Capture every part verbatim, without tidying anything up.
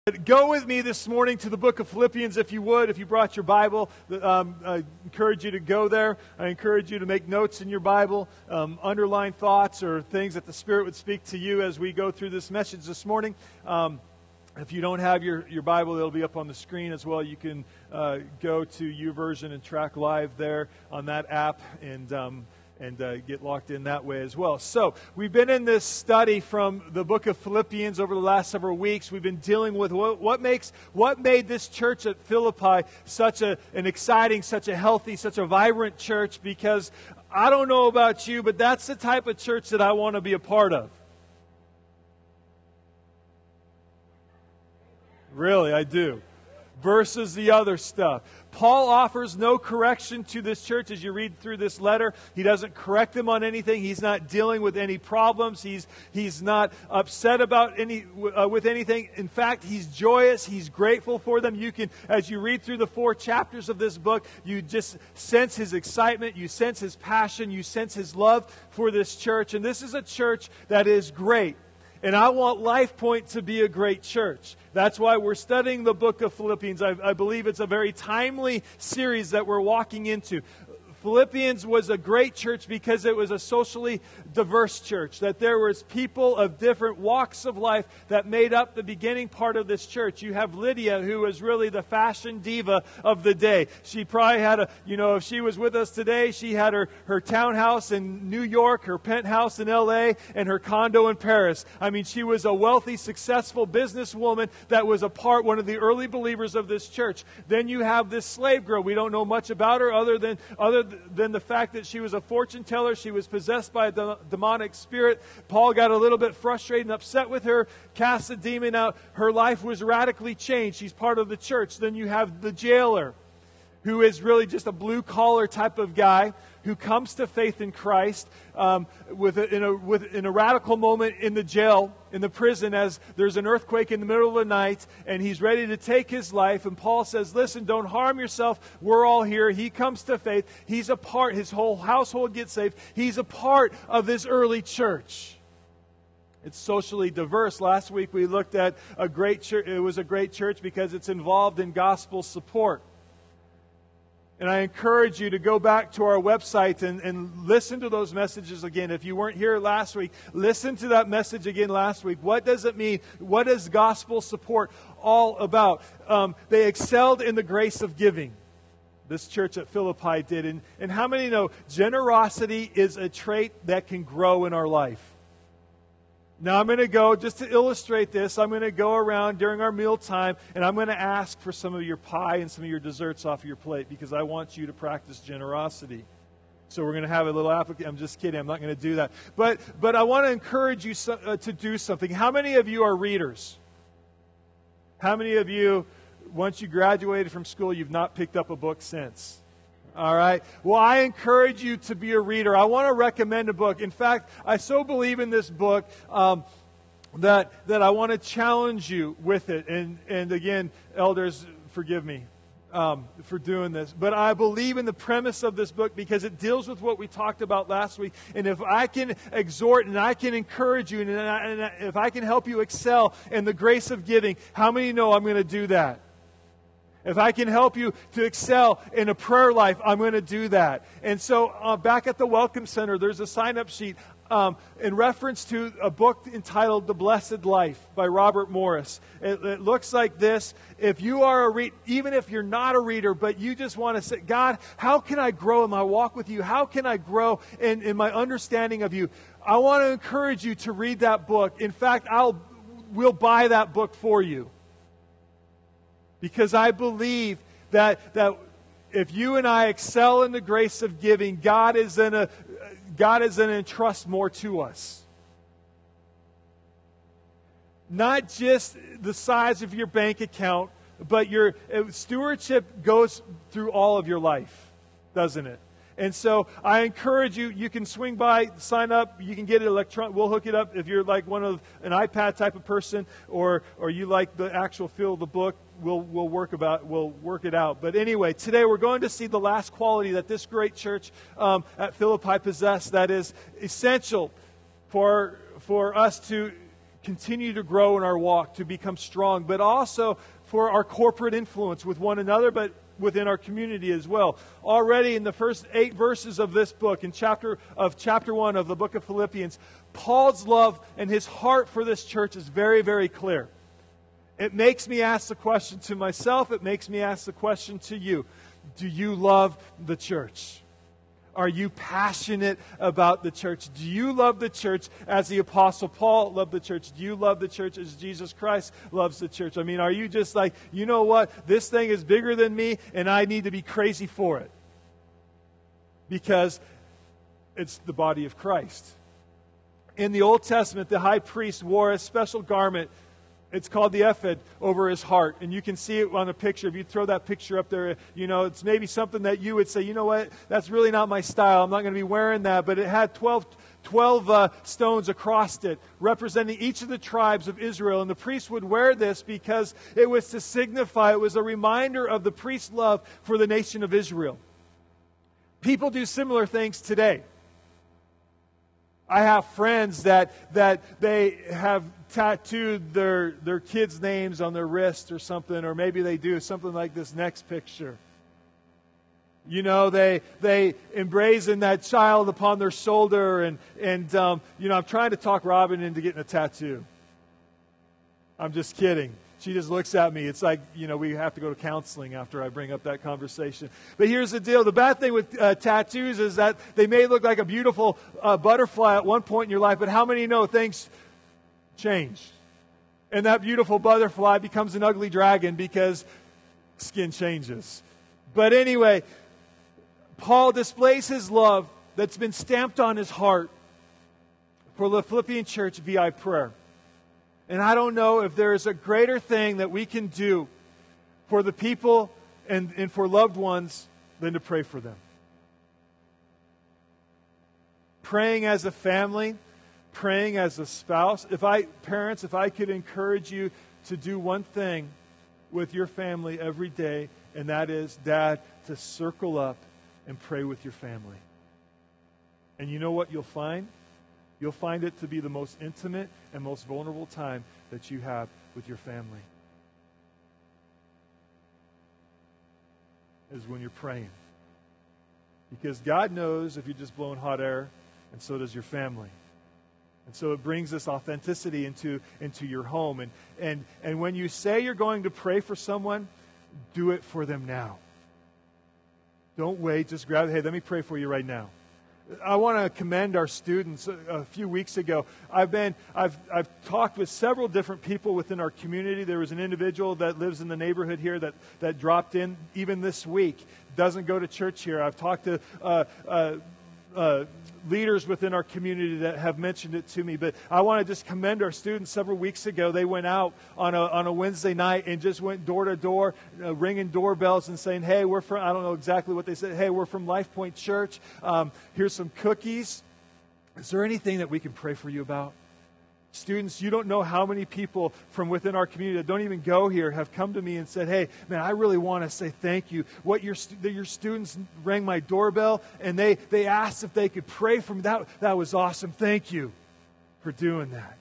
Go with me this morning to the book of Philippians, if you would. If you brought your Bible, um, I encourage you to go there. I encourage you to make notes in your Bible, um, underline thoughts or things that the Spirit would speak to you as we go through this message this morning. Um, if you don't have your, your Bible, it'll be up on the screen as well. You can uh, go to YouVersion and track live there on that app and um, and uh, get locked in that way as well. So, we've been in this study from the book of Philippians over the last several weeks. We've been dealing with what, what makes, what made this church at Philippi such a, an exciting, such a healthy, such a vibrant church, because I don't know about you, but that's the type of church that I want to be a part of. Really, I do. Versus the other stuff. Paul offers no correction to this church as you read through this letter. He doesn't correct them on anything. He's not dealing with any problems. He's he's not upset about any uh, with anything. In fact, he's joyous. He's grateful for them. You can, as you read through the four chapters of this book, you just sense his excitement. You sense his passion. You sense his love for this church. And this is a church that is great. And I want Life Point to be a great church. That's why we're studying the book of Philippians. I, I believe it's a very timely series that we're walking into. Philippians was a great church because it was a socially diverse church, that there was people of different walks of life that made up the beginning part of this church. You have Lydia, who was really the fashion diva of the day. She probably had a, you know, if she was with us today, she had her, her townhouse in New York, her penthouse in L A, and her condo in Paris. I mean, she was a wealthy, successful businesswoman that was a part, one of the early believers of this church. Then you have this slave girl. We don't know much about her other than, other than the fact that she was a fortune teller. She was possessed by a de- demonic spirit. Paul got a little bit frustrated and upset with her, cast the demon out. Her life was radically changed. She's part of the church. Then you have the jailer, who is really just a blue-collar type of guy who comes to faith in Christ um, with a, in, a, with, in a radical moment in the jail, in the prison, as there's an earthquake in the middle of the night, and he's ready to take his life. And Paul says, listen, don't harm yourself. We're all here. He comes to faith. He's a part. His whole household gets saved. He's a part of this early church. It's socially diverse. Last week we looked at a great church. It was a great church because it's involved in gospel support. And I encourage you to go back to our website and, and listen to those messages again. If you weren't here last week, listen to that message again last week. What does it mean? What is gospel support all about? Um, they excelled in the grace of giving. This church at Philippi did. And, and how many know generosity is a trait that can grow in our life? Now I'm going to go, just to illustrate this, I'm going to go around during our meal time and I'm going to ask for some of your pie and some of your desserts off your plate because I want you to practice generosity. So we're going to have a little application. I'm just kidding. I'm not going to do that. But but I want to encourage you so, uh, to do something. How many of you are readers? How many of you, once you graduated from school, you've not picked up a book since? All right. Well, I encourage you to be a reader. I want to recommend a book. In fact, I so believe in this book um, that that I want to challenge you with it. And and again, elders, forgive me um, for doing this. But I believe in the premise of this book because it deals with what we talked about last week. And if I can exhort and I can encourage you and, I, and I, if I can help you excel in the grace of giving, how many know I'm going to do that? If I can help you to excel in a prayer life, I'm going to do that. And so uh, back at the Welcome Center, there's a sign-up sheet um, in reference to a book entitled The Blessed Life by Robert Morris. It, it looks like this. If you are a reader, even if you're not a reader, but you just want to say, God, how can I grow in my walk with you? How can I grow in, in my understanding of you? I want to encourage you to read that book. In fact, I'll we'll buy that book for you. Because I believe that that if you and I excel in the grace of giving, God is in a God is going to entrust more to us. Not just the size of your bank account, but your stewardship goes through all of your life, doesn't it? And so I encourage you, you can swing by, sign up, you can get it electronic, we'll hook it up if you're like one of an iPad type of person or or you like the actual feel of the book, we'll we'll work about we'll work it out. But anyway, today we're going to see the last quality that this great church um, at Philippi possessed that is essential for for us to continue to grow in our walk, to become strong, but also for our corporate influence with one another, but within our community as well. Already in the first eight verses of this book, in chapter of chapter one of the book of Philippians, Paul's love and his heart for this church is very, very clear. It makes me ask the question to myself. It makes me ask the question to you. Do you love the church? Are you passionate about the church? Do you love the church as the Apostle Paul loved the church? Do you love the church as Jesus Christ loves the church? I mean, are you just like, you know what? This thing is bigger than me, and I need to be crazy for it? Because it's the body of Christ. In the Old Testament, the high priest wore a special garment. It's called the ephod over his heart. And you can see it on the picture. If you throw that picture up there, you know, it's maybe something that you would say, you know what, that's really not my style. I'm not going to be wearing that. But it had twelve, twelve uh, stones across it, representing each of the tribes of Israel. And the priest would wear this because it was to signify, it was a reminder of the priest's love for the nation of Israel. People do similar things today. I have friends that that they have tattooed their, their kids' names on their wrist or something, or maybe they do something like this next picture. You know, they they emblazon that child upon their shoulder, and, and um, you know, I'm trying to talk Robin into getting a tattoo. I'm just kidding. She just looks at me. It's like, you know, we have to go to counseling after I bring up that conversation. But here's the deal. The bad thing with uh, tattoos is that they may look like a beautiful uh, butterfly at one point in your life, but how many know things change? And that beautiful butterfly becomes an ugly dragon because skin changes. But anyway, Paul displays his love that's been stamped on his heart for the Philippian church via prayer. And I don't know if there is a greater thing that we can do for the people and, and for loved ones than to pray for them. Praying as a family, praying as a spouse. If I, parents, if I could encourage you to do one thing with your family every day, and that is, Dad, to circle up and pray with your family. And you know what you'll find? You'll find it to be the most intimate and most vulnerable time that you have with your family. Is when you're praying. Because God knows if you're just blowing hot air, and so does your family. And so it brings this authenticity into, into your home. And, and, and when you say you're going to pray for someone, do it for them now. Don't wait. Just grab it. Hey, let me pray for you right now. I want to commend our students. A, a few weeks ago, I've been, I've, I've talked with several different people within our community. There was an individual that lives in the neighborhood here that, that dropped in even this week. Doesn't go to church here. I've talked to uh, uh, uh, leaders within our community that have mentioned it to me. But I want to just commend our students. Several weeks ago, they went out on a on a Wednesday night and just went door to door, uh, ringing doorbells and saying, "Hey, we're from," I don't know exactly what they said. "Hey, we're from Life Point Church. Um, here's some cookies. Is there anything that we can pray for you about?" Students, you don't know how many people from within our community that don't even go here have come to me and said, "Hey, man, I really want to say thank you. What your your students rang my doorbell and they they asked if they could pray for me. That that was awesome. Thank you for doing that."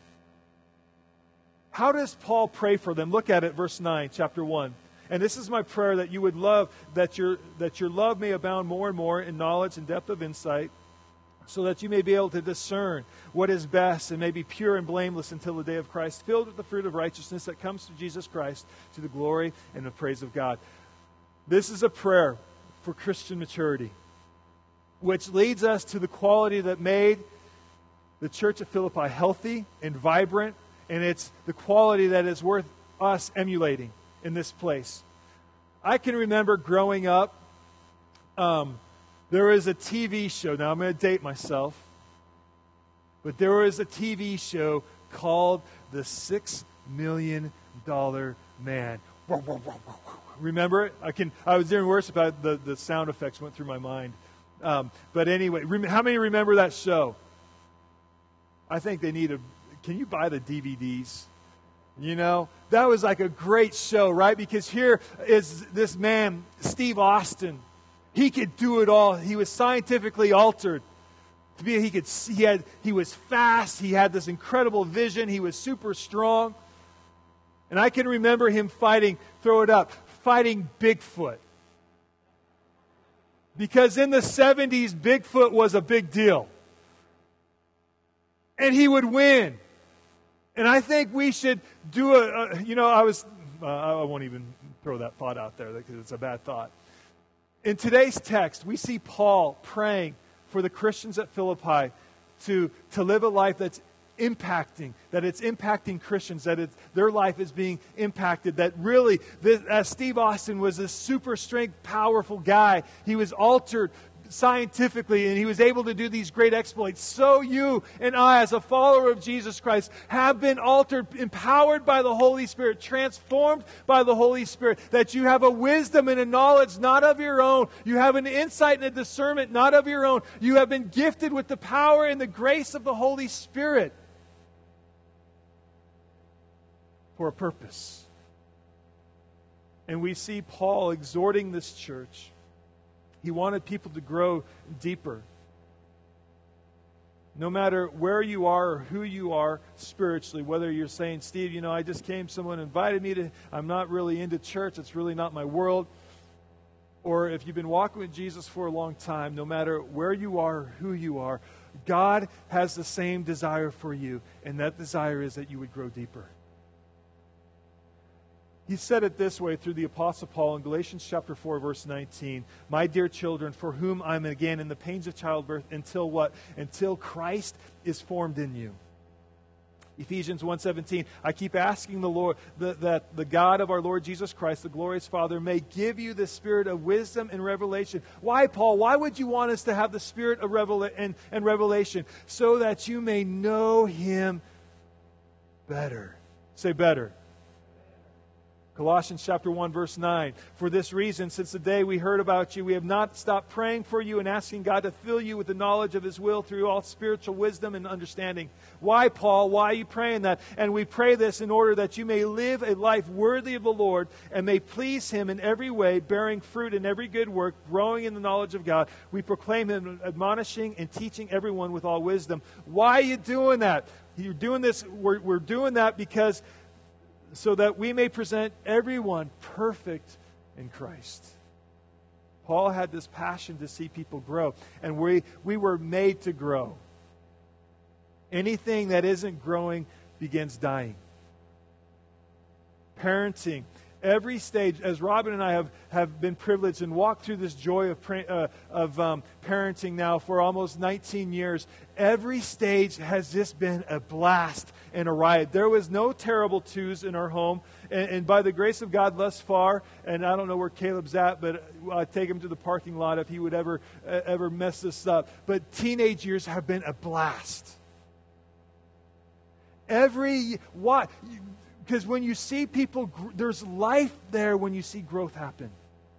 How does Paul pray for them? Look at it, verse nine, chapter one. "And this is my prayer, that you would love that your that your love may abound more and more in knowledge and depth of insight, so that you may be able to discern what is best and may be pure and blameless until the day of Christ, filled with the fruit of righteousness that comes through Jesus Christ, to the glory and the praise of God." This is a prayer for Christian maturity, which leads us to the quality that made the church at Philippi healthy and vibrant, and it's the quality that is worth us emulating in this place. I can remember growing up, um, there was a T V show. Now, I'm going to date myself. But there was a T V show called The Six Million Dollar Man. Remember it? I can. I was doing worse about the, the sound effects went through my mind. Um, but anyway, rem- how many remember that show? I think they need a... Can you buy the D V Ds? You know, that was like a great show, right? Because here is this man, Steve Austin. He could do it all. He was scientifically altered To be, he could see, he, had, he was fast. He had this incredible vision. He was super strong. And I can remember him fighting, throw it up, fighting Bigfoot. Because in the seventies, Bigfoot was a big deal. And he would win. And I think we should do a, a you know, I was, uh, I won't even throw that thought out there because it's a bad thought. In today's text, we see Paul praying for the Christians at Philippi to, to live a life that's impacting, that it's impacting Christians, that it's, their life is being impacted, that really, this, as Steve Austin was a super strength, powerful guy, he was altered scientifically and he was able to do these great exploits. So you and I, as a follower of Jesus Christ, have been altered, empowered by the Holy Spirit, transformed by the Holy Spirit, that you have a wisdom and a knowledge not of your own. You have an insight and a discernment not of your own. You have been gifted with the power and the grace of the Holy Spirit for a purpose. And we see Paul exhorting this church. He wanted people to grow deeper. No matter where you are or who you are spiritually, whether you're saying, Steve, you know, I just came, someone invited me to, I'm not really into church, it's really not my world. Or if you've been walking with Jesus for a long time, no matter where you are or who you are, God has the same desire for you, and that desire is that you would grow deeper. He said it this way through the Apostle Paul in Galatians chapter four, verse nineteen. My dear children, for whom I'm again in the pains of childbirth, until what? Until Christ is formed in you. Ephesians one seventeen. I keep asking the Lord the, that the God of our Lord Jesus Christ, the glorious Father, may give you the spirit of wisdom and revelation. Why, Paul? Why would you want us to have the spirit of revela- and, and revelation? So that you may know Him better. Say better. Colossians chapter one, verse nine. For this reason, since the day we heard about you, we have not stopped praying for you and asking God to fill you with the knowledge of His will through all spiritual wisdom and understanding. Why, Paul? Why are you praying that? And we pray this in order that you may live a life worthy of the Lord and may please Him in every way, bearing fruit in every good work, growing in the knowledge of God. We proclaim Him, admonishing and teaching everyone with all wisdom. Why are you doing that? You're doing this, we're, we're doing that because so that we may present everyone perfect in Christ. Paul had this passion to see people grow, and we, we were made to grow. Anything that isn't growing begins dying. Parenting. Every stage, as Robin and I have, have been privileged and walked through this joy of, uh, of um, parenting now for almost nineteen years, every stage has just been a blast and a riot. There was no terrible twos in our home, and, and by the grace of God thus far, and I don't know where Caleb's at, but I'd take him to the parking lot if he would ever, uh, ever mess this up. But teenage years have been a blast. Every, what... Because when you see people, there's life there when you see growth happen.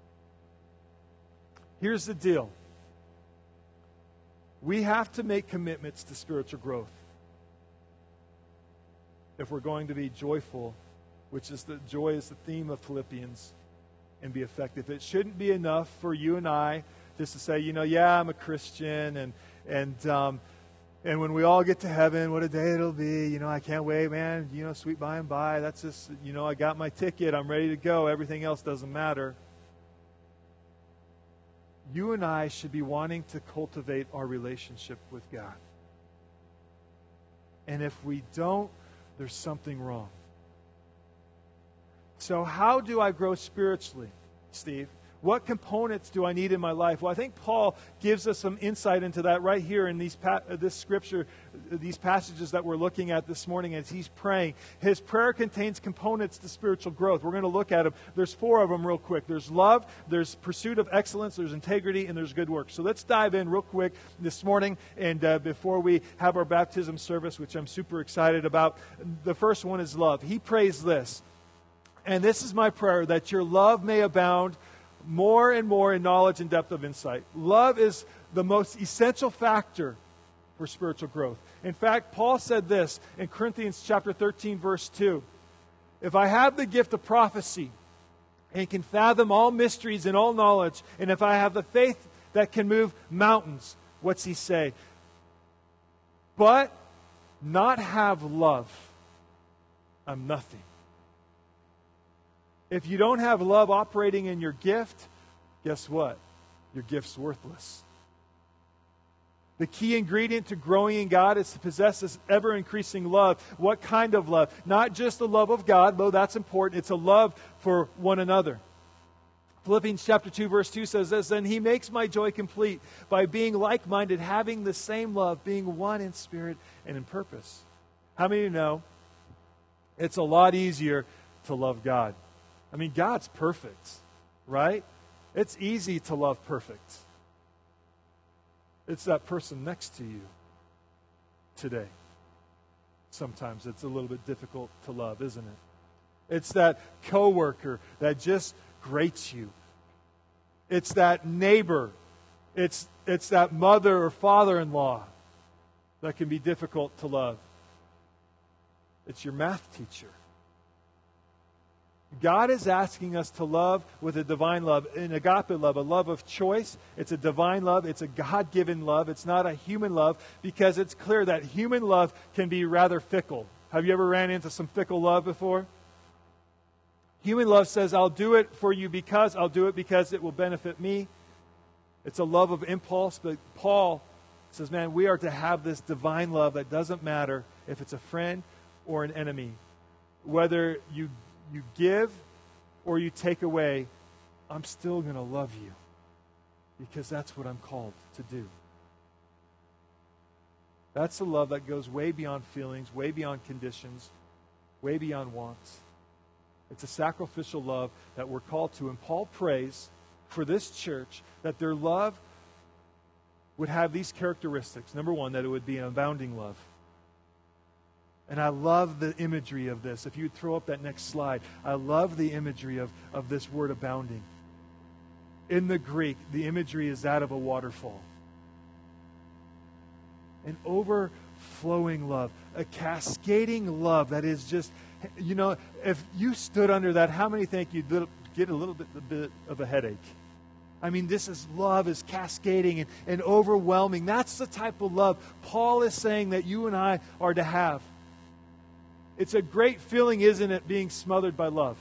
Here's the deal. We have to make commitments to spiritual growth if we're going to be joyful, which is the joy is the theme of Philippians, and be effective. It shouldn't be enough for you and I just to say, you know, yeah, I'm a Christian, and and um, And when we all get to heaven, what a day it'll be. You know, I can't wait, man. You know, sweet by and by. That's just, you know, I got my ticket. I'm ready to go. Everything else doesn't matter. You and I should be wanting to cultivate our relationship with God. And if we don't, there's something wrong. So how do I grow spiritually, Steve? What components do I need in my life? Well, I think Paul gives us some insight into that right here in these pa- this scripture, these passages that we're looking at this morning as he's praying. His prayer contains components to spiritual growth. We're going to look at them. There's four of them real quick. There's love, there's pursuit of excellence, there's integrity, and there's good work. So let's dive in real quick this morning, and uh, before we have our baptism service, which I'm super excited about. The first one is love. He prays this, and this is my prayer, that your love may abound more and more in knowledge and depth of insight. Love is the most essential factor for spiritual growth. In fact, Paul said this in Corinthians chapter thirteen, verse two. If I have the gift of prophecy and can fathom all mysteries and all knowledge, and if I have the faith that can move mountains, what's he say? but not have love, I'm nothing. If you don't have love operating in your gift, guess what? Your gift's worthless. The key ingredient to growing in God is to possess this ever-increasing love. What kind of love? Not just the love of God, though that's important. It's a love for one another. Philippians chapter two, verse two says this, "Then He makes my joy complete by being like-minded, having the same love, being one in spirit and in purpose." How many of you know it's a lot easier to love God? I mean, God's perfect, right? It's easy to love perfect. It's that person next to you today. Sometimes it's a little bit difficult to love, isn't it? It's that coworker that just grates you. It's that neighbor. It's, it's that mother or father-in-law that can be difficult to love. It's your math teacher. God is asking us to love with a divine love, an agape love, a love of choice. It's a divine love. It's a God-given love. It's not a human love, because it's clear that human love can be rather fickle. Have you ever ran into some fickle love before? Human love says, I'll do it for you because, I'll do it because it will benefit me. It's a love of impulse, but Paul says, man, we are to have this divine love that doesn't matter if it's a friend or an enemy. Whether you you give or you take away, I'm still going to love you, because that's what I'm called to do. That's a love that goes way beyond feelings, way beyond conditions, way beyond wants. It's a sacrificial love that we're called to. And Paul prays for this church that their love would have these characteristics. Number one, that it would be an abounding love. And I love the imagery of this. If you would throw up that next slide, I love the imagery of, of this word abounding. In the Greek, the imagery is that of a waterfall. An overflowing love, a cascading love that is just, you know, if you stood under that, how many think you'd little, get a little bit, a bit of a headache? I mean, this is love is cascading and, and overwhelming. That's the type of love Paul is saying that you and I are to have. It's a great feeling, isn't it, being smothered by love?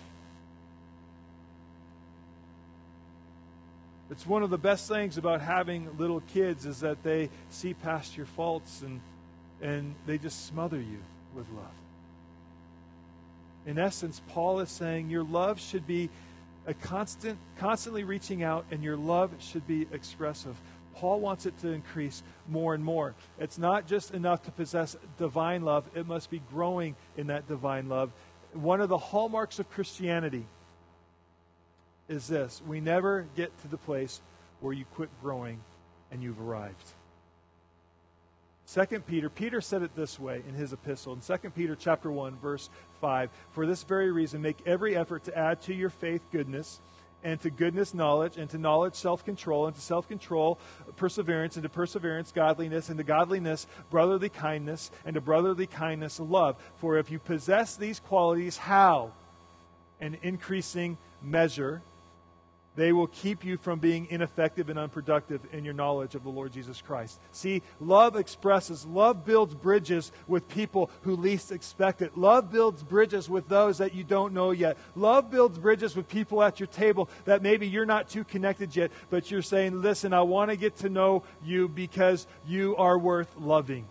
It's one of the best things about having little kids is that they see past your faults and, and they just smother you with love. In essence, Paul is saying your love should be a constant, constantly reaching out, and your love should be expressive. Paul wants it to increase more and more. It's not just enough to possess divine love. It must be growing in that divine love. One of the hallmarks of Christianity is this: we never get to the place where you quit growing and you've arrived. Second Peter, Peter said it this way in his epistle. In Second Peter chapter one, verse five, "For this very reason, make every effort to add to your faith goodness, and to goodness knowledge, and to knowledge self-control, and to self-control perseverance, and to perseverance godliness, and to godliness brotherly kindness, and to brotherly kindness love. For if you possess these qualities, how? An increasing measure, they will keep you from being ineffective and unproductive in your knowledge of the Lord Jesus Christ." See, love expresses, love builds bridges with people who least expect it. Love builds bridges with those that you don't know yet. Love builds bridges with people at your table that maybe you're not too connected yet, but you're saying, listen, I want to get to know you because you are worth loving.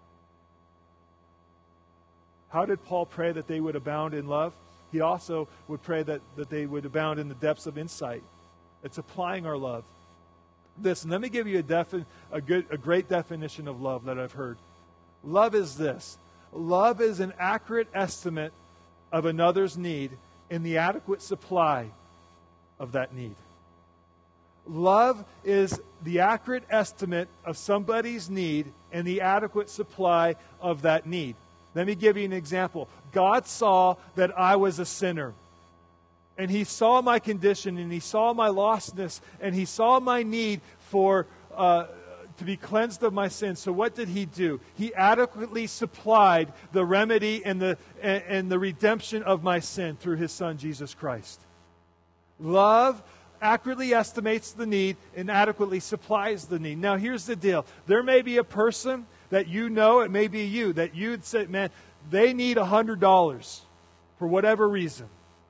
How did Paul pray that they would abound in love? He also would pray that, that they would abound in the depths of insight. It's applying our love. Listen, let me give you a, defi- a, good, a great definition of love that I've heard. Love is this. Love is an accurate estimate of another's need and the adequate supply of that need. Love is the accurate estimate of somebody's need and the adequate supply of that need. Let me give you an example. God saw that I was a sinner. And He saw my condition, and He saw my lostness, and He saw my need for uh, to be cleansed of my sins. So what did He do? He adequately supplied the remedy and the and, and the redemption of my sin through His Son, Jesus Christ. Love accurately estimates the need and adequately supplies the need. Now, here's the deal. There may be a person that you know, it may be you, that you'd say, man, they need one hundred dollars for whatever reason.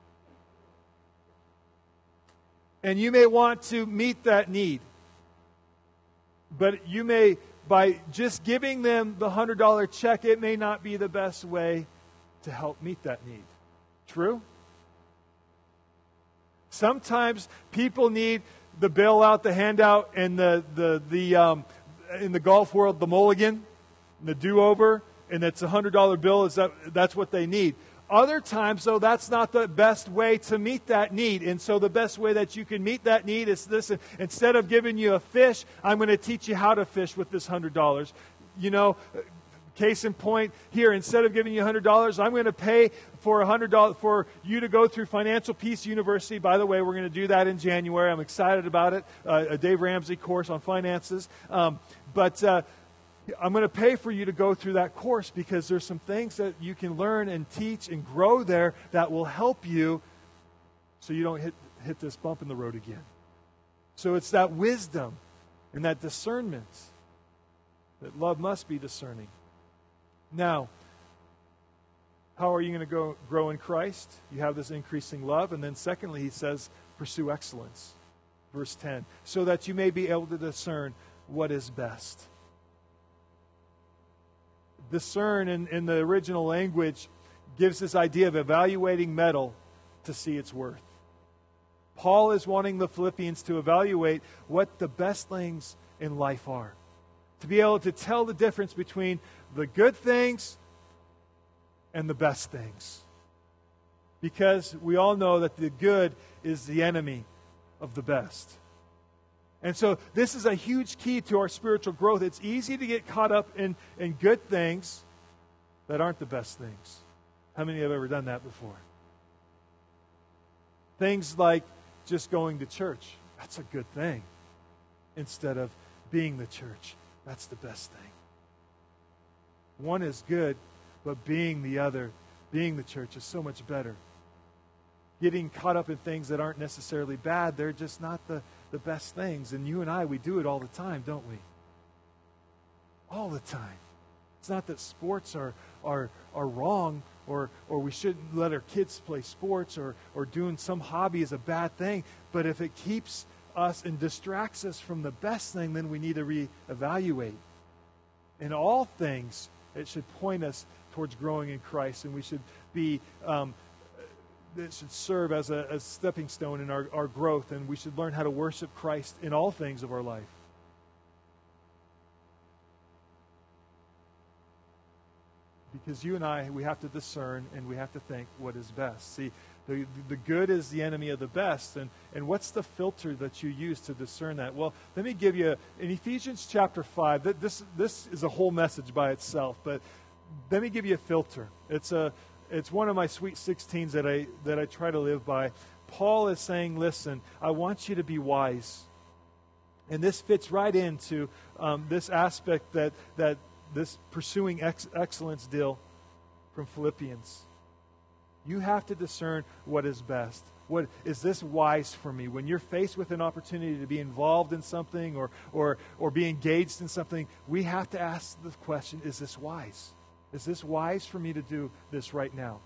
And you may want to meet that need. But you may, by just giving them the one hundred dollars check, it may not be the best way to help meet that need. True? Sometimes people need the bailout, the handout, and the the the um, in the golf world, the mulligan, the do-over, and it's a one hundred dollar bill. Is that that's what they need? Other times, though, that's not the best way to meet that need. And so the best way that you can meet that need is this. Instead of giving you a fish, I'm going to teach you how to fish with this one hundred dollars. You know, case in point here, instead of giving you one hundred dollars, I'm going to pay for one hundred dollars for you to go through Financial Peace University. By the way, we're going to do that in January. I'm excited about it. Uh, a Dave Ramsey course on finances. Um, but... Uh, I'm going to pay for you to go through that course because there's some things that you can learn and teach and grow there that will help you so you don't hit, hit this bump in the road again. So it's that wisdom and that discernment that love must be discerning. Now, how are you going to go, grow in Christ? You have this increasing love. And then secondly, he says, pursue excellence. Verse ten, so that you may be able to discern what is best. Discern in, in the original language gives this idea of evaluating metal to see its worth. Paul is wanting the Philippians to evaluate what the best things in life are. To be able to tell the difference between the good things and the best things. Because we all know that the good is the enemy of the best. And so this is a huge key to our spiritual growth. It's easy to get caught up in, in good things that aren't the best things. How many have ever done that before? Things like just going to church. That's a good thing. Instead of being the church. That's the best thing. One is good, but being the other, being the church is so much better. Getting caught up in things that aren't necessarily bad, they're just not the the best things. And you and I, we do it all the time, don't we? All the time. It's not that sports are are are wrong or or we shouldn't let our kids play sports or or doing some hobby is a bad thing. But if it keeps us and distracts us from the best thing, then we need to reevaluate. In all things, it should point us towards growing in Christ, and we should be um, it should serve as a, a stepping stone in our, our growth, and we should learn how to worship Christ in all things of our life. Because you and I, we have to discern and we have to think what is best. See, the, the good is the enemy of the best, and, and what's the filter that you use to discern that? Well, let me give you, in Ephesians chapter five, this, this is a whole message by itself, but let me give you a filter. It's a It's one of my sweet sixteens that I that I try to live by. Paul is saying, listen, I want you to be wise. And this fits right into um, this aspect that, that this pursuing ex- excellence deal from Philippians. You have to discern what is best. What is this wise for me? When you're faced with an opportunity to be involved in something or or or be engaged in something, we have to ask the question, is this wise? Is this wise for me to do this right now?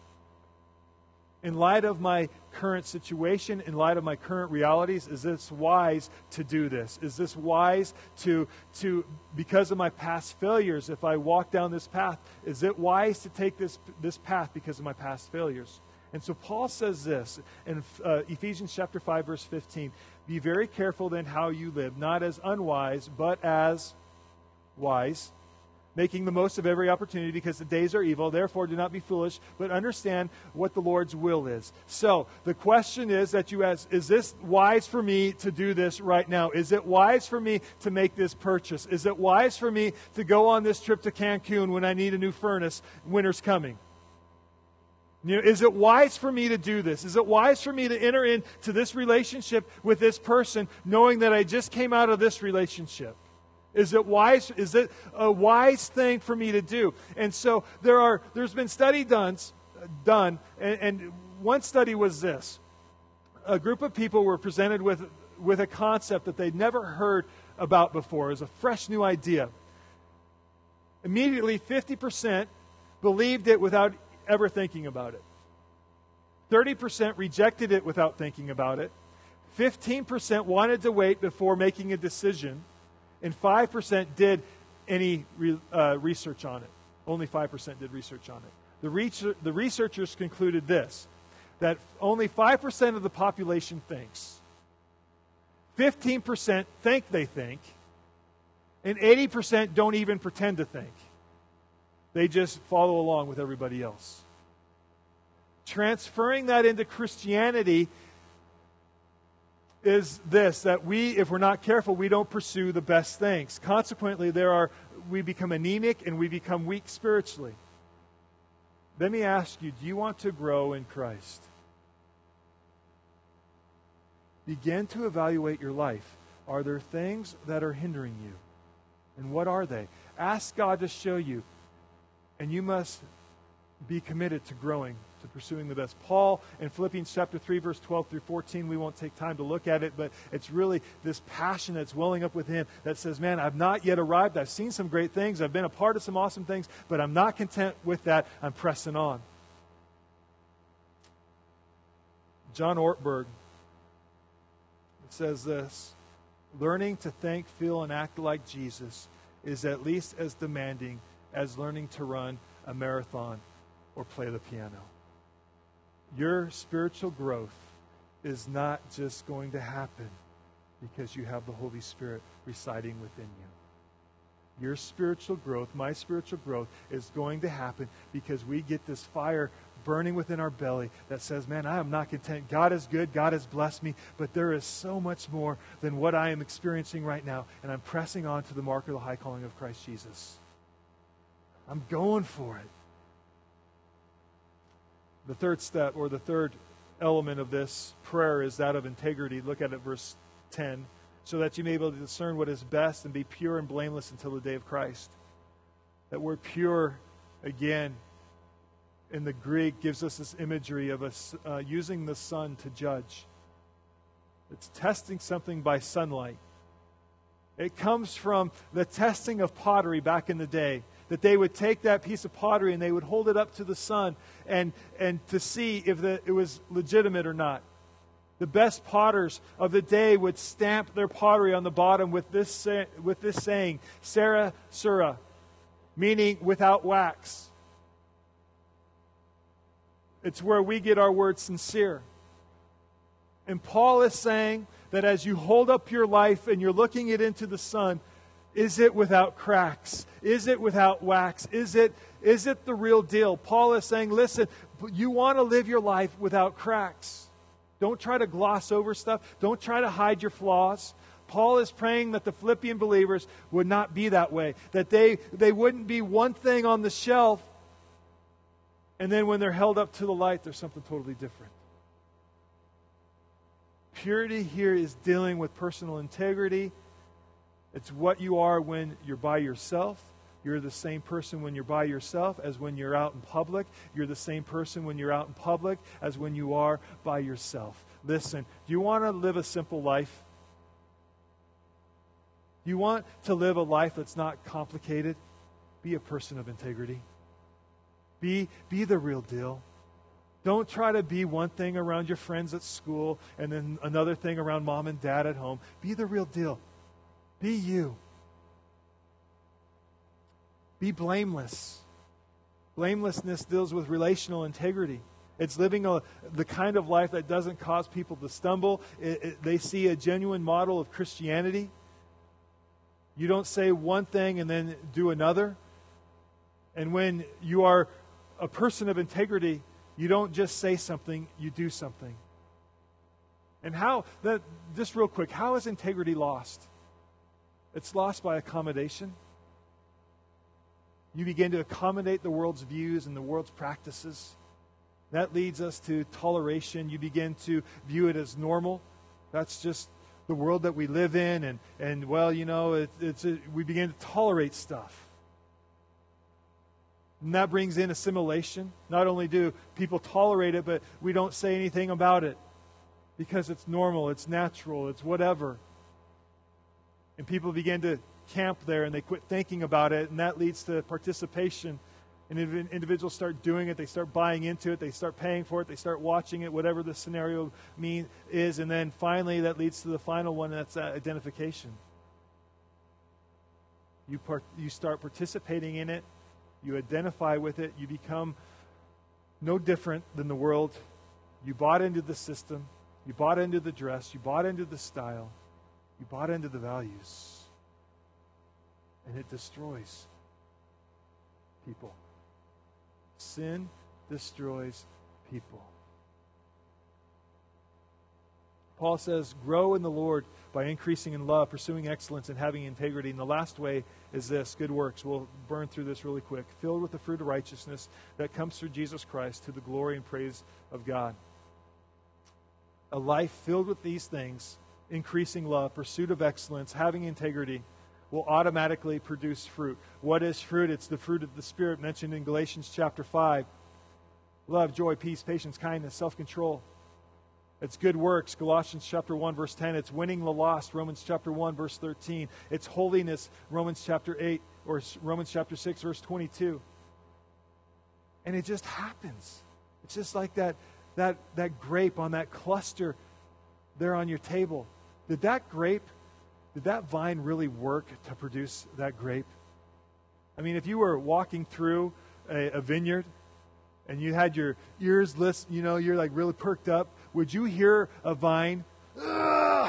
In light of my current situation, in light of my current realities, is this wise to do this? Is this wise to, to because of my past failures, if I walk down this path, is it wise to take this, this path because of my past failures? And so Paul says this in uh, Ephesians chapter five, verse fifteen, be very careful then how you live, not as unwise, but as wise, making the most of every opportunity because the days are evil. Therefore, do not be foolish, but understand what the Lord's will is. So the question is that you ask, is this wise for me to do this right now? Is it wise for me to make this purchase? Is it wise for me to go on this trip to Cancun when I need a new furnace? Winter's coming. You know, is it wise for me to do this? Is it wise for me to enter into this relationship with this person knowing that I just came out of this relationship? Is it wise? Is it a wise thing for me to do? And so there are. There's been study done, done, and, and one study was this: a group of people were presented with with a concept that they'd never heard about before. It was a fresh new idea. Immediately, fifty percent believed it without ever thinking about it. thirty percent rejected it without thinking about it. fifteen percent wanted to wait before making a decision. And five percent did any re, uh, research on it. Only five percent did research on it. The, research, the researchers concluded this, that only five percent of the population thinks. fifteen percent think they think. And eighty percent don't even pretend to think. They just follow along with everybody else. Transferring that into Christianity is this, that we, if we're not careful, we don't pursue the best things. Consequently, there are we become anemic and we become weak spiritually. Let me ask you, do you want to grow in Christ? Begin to evaluate your life. Are there things that are hindering you? And what are they? Ask God to show you. And you must be committed to growing, to pursuing the best. Paul in Philippians chapter three, verse twelve through fourteen, we won't take time to look at it, but it's really this passion that's welling up with him that says, man, I've not yet arrived. I've seen some great things. I've been a part of some awesome things, but I'm not content with that. I'm pressing on. John Ortberg says this, learning to think, feel, and act like Jesus is at least as demanding as learning to run a marathon or play the piano. Your spiritual growth is not just going to happen because you have the Holy Spirit residing within you. Your spiritual growth, my spiritual growth, is going to happen because we get this fire burning within our belly that says, man, I am not content. God is good. God has blessed me. But there is so much more than what I am experiencing right now. And I'm pressing on to the mark of the high calling of Christ Jesus. I'm going for it. The third step, or the third element of this prayer, is that of integrity. Look at it, verse ten. So that you may be able to discern what is best and be pure and blameless until the day of Christ. That word pure, again, in the Greek, gives us this imagery of us uh, using the sun to judge. It's testing something by sunlight. It comes from the testing of pottery back in the day. That they would take that piece of pottery and they would hold it up to the sun and, and to see if the, it was legitimate or not. The best potters of the day would stamp their pottery on the bottom with this, with this saying, Sera Sura, meaning without wax. It's where we get our word sincere. And Paul is saying that as you hold up your life and you're looking it into the sun, is it without cracks? Is it without wax? Is it, is it the real deal? Paul is saying, listen, you want to live your life without cracks. Don't try to gloss over stuff. Don't try to hide your flaws. Paul is praying that the Philippian believers would not be that way. That they, they wouldn't be one thing on the shelf, and then when they're held up to the light, there's something totally different. Purity here is dealing with personal integrity. It's what you are when you're by yourself. You're the same person when you're by yourself as when you're out in public. You're the same person when you're out in public as when you are by yourself. Listen, do you want to live a simple life? Do you want to live a life that's not complicated? Be a person of integrity. Be, be the real deal. Don't try to be one thing around your friends at school and then another thing around mom and dad at home. Be the real deal. Be you. Be blameless. Blamelessness deals with relational integrity. It's living a, the kind of life that doesn't cause people to stumble. It, it, they see a genuine model of Christianity. You don't say one thing and then do another. And when you are a person of integrity, you don't just say something, you do something. And how, that, just real quick, how is integrity lost? It's lost by accommodation. You begin to accommodate the world's views and the world's practices. That leads us to toleration. You begin to view it as normal. That's just the world that we live in. And, and well, you know, it, it's a, we begin to tolerate stuff. And that brings in assimilation. Not only do people tolerate it, but we don't say anything about it because it's normal, it's natural, it's whatever. And people begin to camp there and they quit thinking about it, and that leads to participation. And if individuals start doing it, they start buying into it, they start paying for it, they start watching it, whatever the scenario mean is, and then finally that leads to the final one, and that's uh, identification. You part, you start participating in it, you identify with it, you become no different than the world. You bought into the system, you bought into the dress, you bought into the style, you bought into the values, and it destroys people. Sin destroys people. Paul says, grow in the Lord by increasing in love, pursuing excellence, and having integrity. And the last way is this, good works. We'll burn through this really quick. Filled with the fruit of righteousness that comes through Jesus Christ to the glory and praise of God. A life filled with these things, increasing love, pursuit of excellence, having integrity, will automatically produce fruit. What is fruit? It's the fruit of the Spirit mentioned in Galatians chapter five. Love, joy, peace, patience, kindness, self-control. It's good works, Colossians chapter one, verse ten. It's winning the lost, Romans chapter one, verse thirteen. It's holiness, Romans chapter eight, or Romans chapter six, verse twenty-two. And it just happens. It's just like that, that, that grape on that cluster there on your table. Did that grape, did that vine really work to produce that grape? I mean, if you were walking through a, a vineyard and you had your ears list, you know, you're like really perked up, would you hear a vine? Ugh!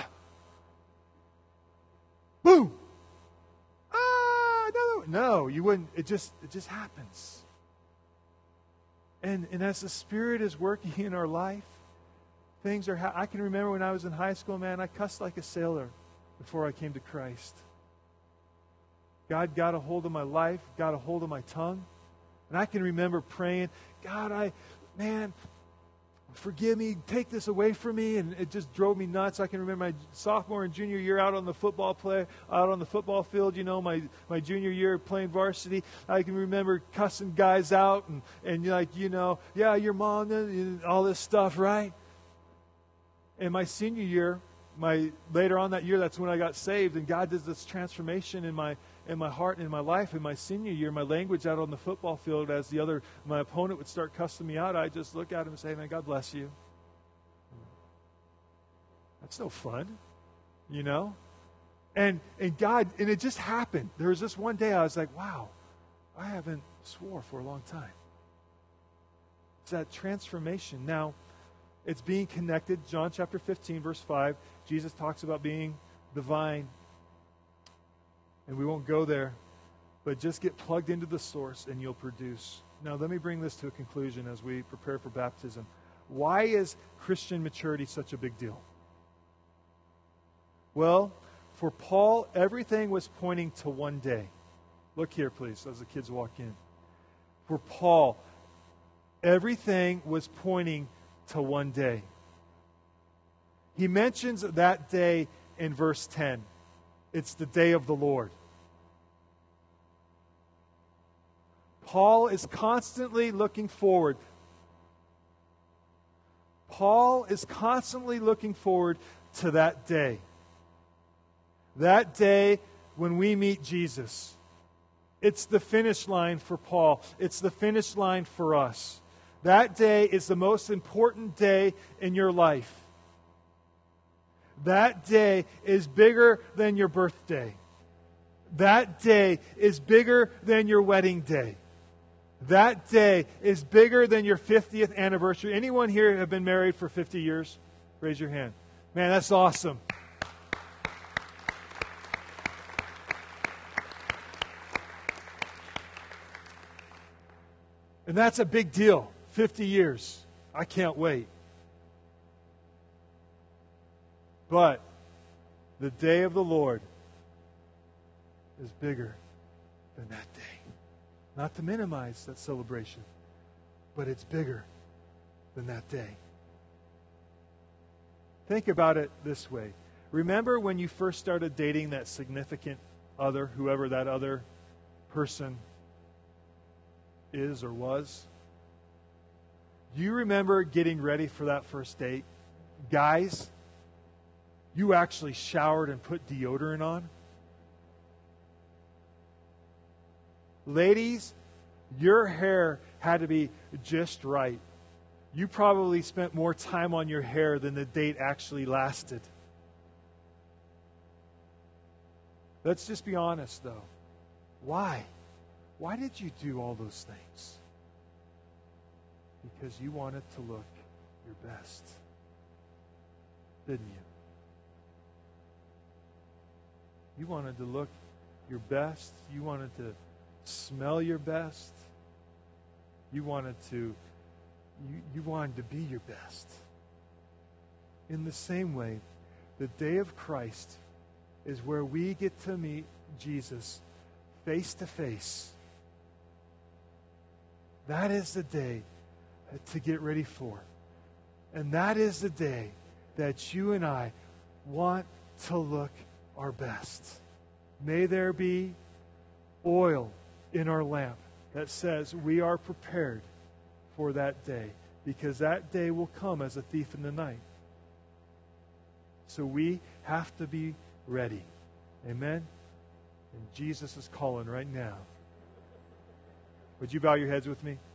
Boom! Ah, no, no, you wouldn't. It just, it just happens. And and as the Spirit is working in our life, things are. Ha- I can remember when I was in high school, man, I cussed like a sailor before I came to Christ. God got a hold of my life, got a hold of my tongue, and I can remember praying, God, I, man. Forgive me, take this away from me, and it just drove me nuts. I can remember my sophomore and junior year out on the football play, out on the football field, you know, my, my junior year playing varsity. I can remember cussing guys out and, and like, you know, yeah, your mom, and all this stuff, right? And my senior year, my later on that year, that's when I got saved, and God does this transformation in my in my heart and in my life. In my senior year, my language out on the football field, as the other my opponent would start cussing me out, I just look at him and say, man, God bless you. That's no fun, you know? And and God, and it just happened. There was this one day I was like, wow, I haven't swore for a long time. It's that transformation. Now, it's being connected. John chapter fifteen, verse five, Jesus talks about being the vine. And we won't go there, but just get plugged into the source and you'll produce. Now, let me bring this to a conclusion as we prepare for baptism. Why is Christian maturity such a big deal? Well, for Paul, everything was pointing to one day. Look here, please, as the kids walk in. For Paul, everything was pointing to one day. He mentions that day in verse ten. It's the day of the Lord. Paul is constantly looking forward. Paul is constantly looking forward to that day. That day when we meet Jesus. It's the finish line for Paul. It's the finish line for us. That day is the most important day in your life. That day is bigger than your birthday. That day is bigger than your wedding day. That day is bigger than your fiftieth anniversary. Anyone here have been married for fifty years? Raise your hand. Man, that's awesome. And that's a big deal. fifty years. I can't wait. But the day of the Lord is bigger than that day. Not to minimize that celebration, but it's bigger than that day. Think about it this way. Remember when you first started dating that significant other, whoever that other person is or was? Do you remember getting ready for that first date? Guys, you actually showered and put deodorant on? Ladies, your hair had to be just right. You probably spent more time on your hair than the date actually lasted. Let's just be honest, though. Why? Why did you do all those things? Because you wanted to look your best, didn't you? You wanted to look your best. You wanted to smell your best. You wanted to, you, you wanted to be your best. In the same way, the day of Christ is where we get to meet Jesus face to face. That is the day to get ready for. And that is the day that you and I want to look our best. May there be oil in our lamp that says we are prepared for that day, because that day will come as a thief in the night. So we have to be ready. Amen? And Jesus is calling right now. Would you bow your heads with me?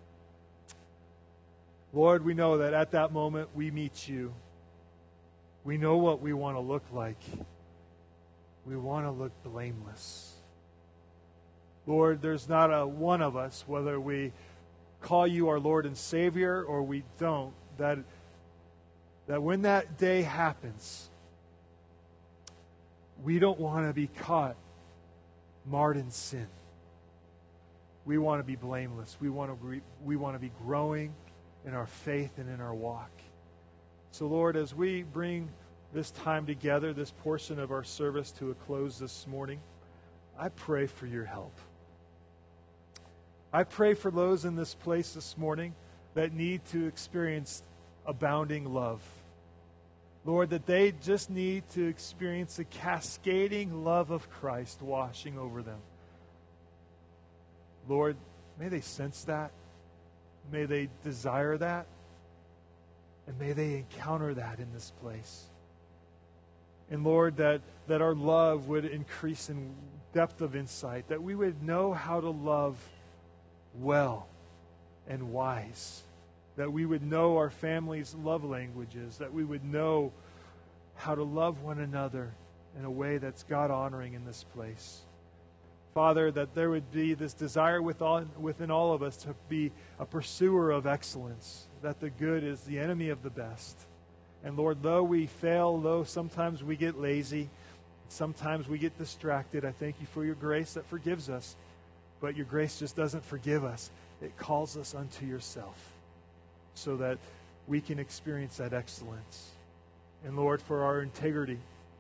Lord, we know that at that moment we meet you. We know what we want to look like. We want to look blameless. Lord, there's not a one of us, whether we call you our Lord and Savior or we don't, that, that when that day happens, we don't want to be caught marred in sin. We want to be blameless. We want to be, we want to be growing in our faith and in our walk. So, Lord, as we bring this time together, this portion of our service to a close this morning, I pray for your help. I pray for those in this place this morning that need to experience abounding love. Lord, that they just need to experience the cascading love of Christ washing over them. Lord, may they sense that. May they desire that. And may they encounter that in this place. And Lord, that, that our love would increase in depth of insight, that we would know how to love well and wise, that we would know our family's love languages, that we would know how to love one another in a way that's God-honoring in this place. Father, that there would be this desire within, within all of us to be a pursuer of excellence, that the good is the enemy of the best. And Lord, though we fail, though sometimes we get lazy, sometimes we get distracted, I thank you for your grace that forgives us. But your grace just doesn't forgive us. It calls us unto yourself so that we can experience that excellence. And Lord, for our integrity,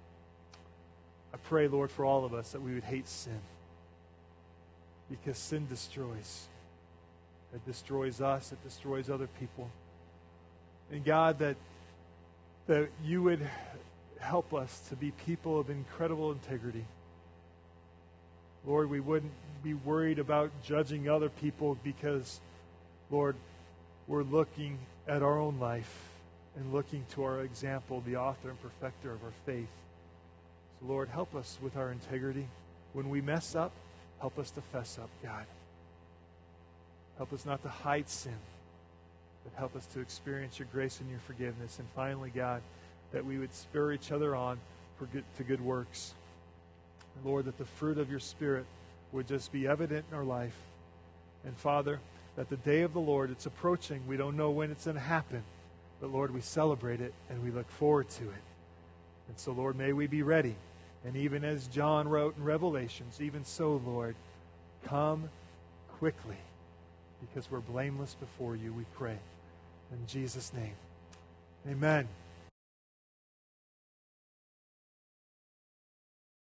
I pray, Lord, for all of us that we would hate sin. Because sin destroys. It destroys us. It destroys other people. And God, that, that you would help us to be people of incredible integrity. Lord, we wouldn't be worried about judging other people because, Lord, we're looking at our own life and looking to our example, the author and perfecter of our faith. So, Lord, help us with our integrity. When we mess up, help us to fess up, God. Help us not to hide sin, but help us to experience your grace and your forgiveness. And finally, God, that we would spur each other on for good, to good works. Lord, that the fruit of your Spirit would just be evident in our life. And Father, that the day of the Lord, it's approaching. We don't know when it's going to happen. But Lord, we celebrate it and we look forward to it. And so, Lord, may we be ready. And even as John wrote in Revelations, even so, Lord, come quickly, because we're blameless before you, we pray. In Jesus' name, amen.